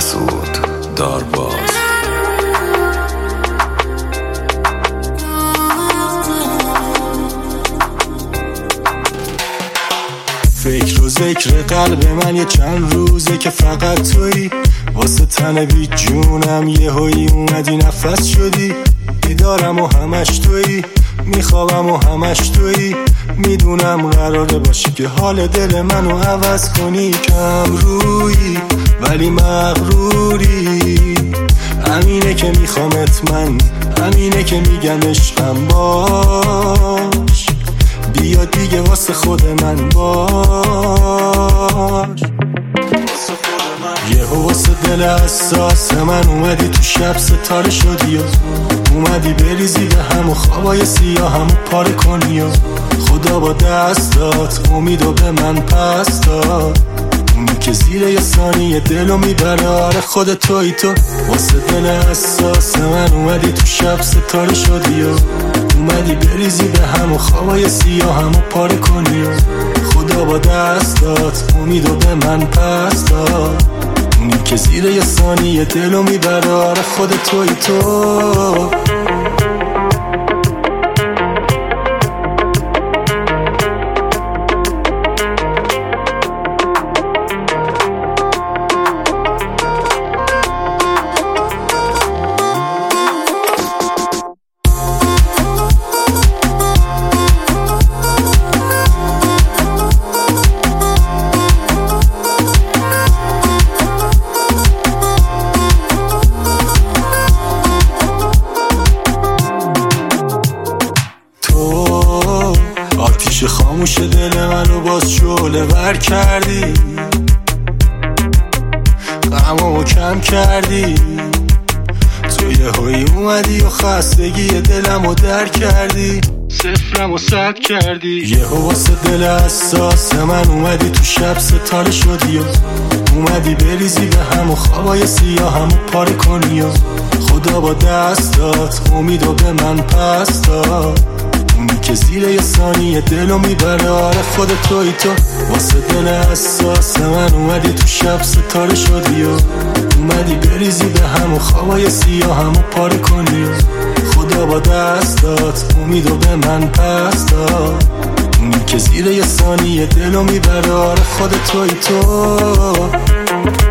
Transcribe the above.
مسعود دارباز. فکر و ذکر قلب من یه چند روزه که فقط تویی، واسه تن بی جونم یه هایی اومدی نفس شدی. بیدارم و همش تویی، میخوابم و همش تویی. میدونم قراره باشی که حال دل منو عوض کنی. کم رویی ولی مغروری، همینه که میخوامت من، همینه که میگم عشقم باش. بیا دیگه واسه خود من باش. یهو واسه دل حساس من اومدی تو شب ستاره شدی و اومدی بریزی به هم و خوابای سیاه همو پاره کنی و خدا با دستات امیدو به من پس داد. اونی که زیر یه ثانیه دلو میبره، آره خود توی تو. واسه دل حساس من اومدی تو شب ستاره شدی و اومدی بریزی به هم و خوابای سیاه همو پاره کنی و خدا با دستات امیدو به من پس داد. اونی که زیر یه ثانیه دلو میبره، آره خود توی تو. آتیش خاموش دل منو باز شعله ور کردی، غمامو کم کردی. تو یهویی اومدی و خستگی دلمو در کردی، صفرمو صد کردی. یهو واسه دل حساس من اومدی تو شب ستاره شدی و اومدی بریزی به هم و خوابای سیاه همو پاره کنی و خدا با دستات امیدو به من پس داد. اونی که زیر یه ثانیه دلو میبره، آره خود توی تو. واسه دل حساس من اومدی تو شب ستاره شدی و اومدی بریزی به هم و خوابای سیاه همو پاره کنی و خدا با دستات امیدو به من پس داد. اونی که زیر یه ثانیه دلو میبره، آره خود توی تو.